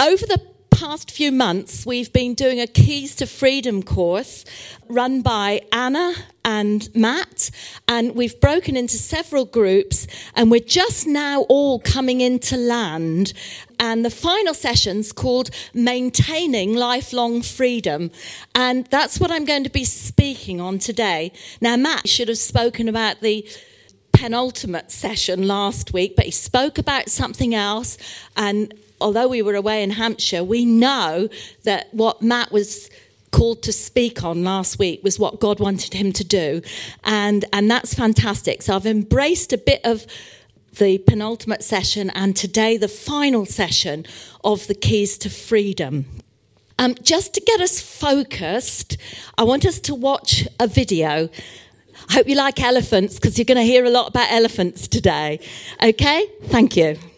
over the past few months, we've been doing a Keys to Freedom course run by Anna and Matt, and we've broken into several groups, and we're just now all coming into land. And the final session's called Maintaining Lifelong Freedom, and that's what I'm going to be speaking on today. Now, Matt should have spoken about the penultimate session last week, but he spoke about something else, and although we were away in Hampshire, we know that what Matt was called to speak on last week was what God wanted him to do. And that's fantastic. So I've embraced a bit of the penultimate session and today the final session of the Keys to Freedom. Just to get us focused, I want us to watch a video. I hope you like elephants because you're going to hear a lot about elephants today. Okay? Thank you.